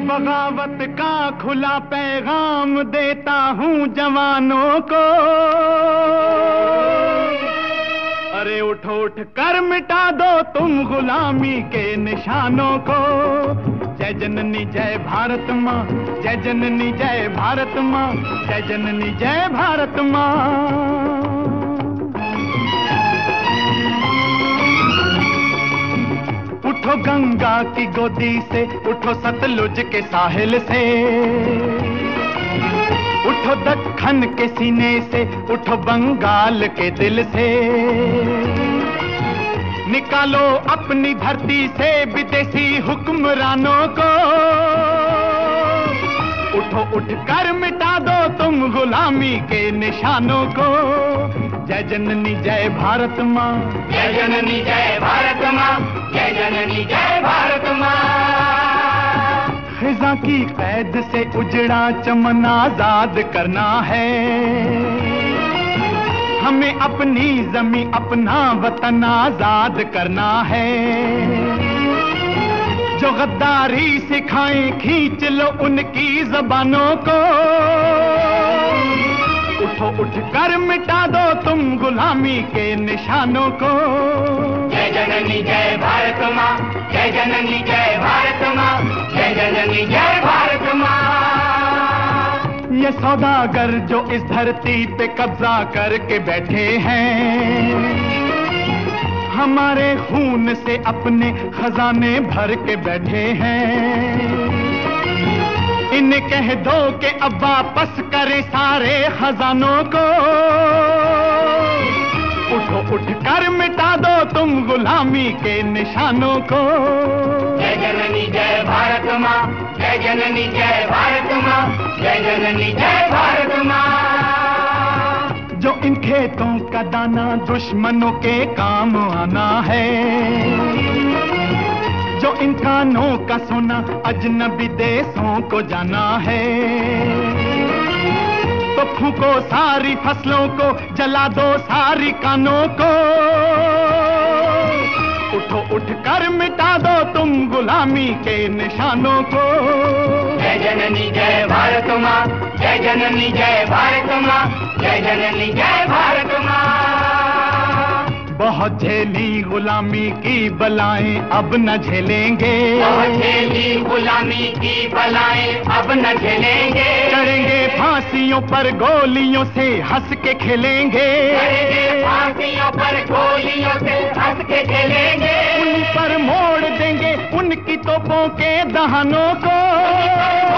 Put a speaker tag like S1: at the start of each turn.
S1: बगावत का खुला पैगाम देता हूँ जवानों को। अरे उठो उठ कर मिटा दो तुम गुलामी के निशानों को। जय जननी जय भारत माँ, जय जननी जय भारत माँ, जय जननी जय भारत माँ। उठो गंगा की गोदी से, उठो सतलुज के साहिल से, उठो दक्खन के सीने से, उठो बंगाल के दिल से। निकालो अपनी धरती से विदेशी हुक्मरानों को। उठो उठ कर मिटा दो तुम गुलामी के निशानों को। जय जननी जय भारत माँ,
S2: जय जननी जय भारत माँ, जय जननी जय भारत माँ।
S1: खिज़ा की कैद से उजड़ा चमन आजाद करना है। हमें अपनी जमी अपना वतन आजाद करना है। जो गद्दारी सिखाएं खींच लो उनकी जबानों को। उठो उठ कर मिटा दो तुम गुलामी के निशानों को।
S2: जय जननी जय भारत माँ, जय जननी जय भारत माँ, जय जननी जय भारत माँ।
S1: ये सौदागर जो इस धरती पे कब्जा करके बैठे हैं, हमारे खून से अपने खजाने भर के बैठे हैं। इन्हें कह दो कि अब वापस करें सारे खजानों को। उठो उठ कर मिटा दो तुम गुलामी के निशानों को।
S2: जय जननी जय भारत माँ, जय जननी जय भारत माँ, जय जननी जय भारत माँ।
S1: जो इन खेतों का दाना दुश्मनों के काम आना है, जो इन कानों का सोना अजनबी देशों को जाना है, तो फूको सारी फसलों को, जला दो सारी कानों को। उठो उठ कर मिटा दो तुम गुलामी के निशानों को।
S2: जय जननी जय भारत माँ, जय जननी जय भारत माँ, जय जननी जय भारत माँ।
S1: बहुत झेली गुलामी की बलाएं अब न झेलेंगे।
S2: बहुत झेली गुलामी की बलाएं अब न झेलेंगे।
S1: चढ़ेंगे फांसियों पर गोलियों से हंस के खेलेंगे।
S2: चढ़ेंगे फांसियों पर गोलियों से हंस के खेलेंगे।
S1: उन पर मोड़ देंगे उनकी तोपों के दहानों को।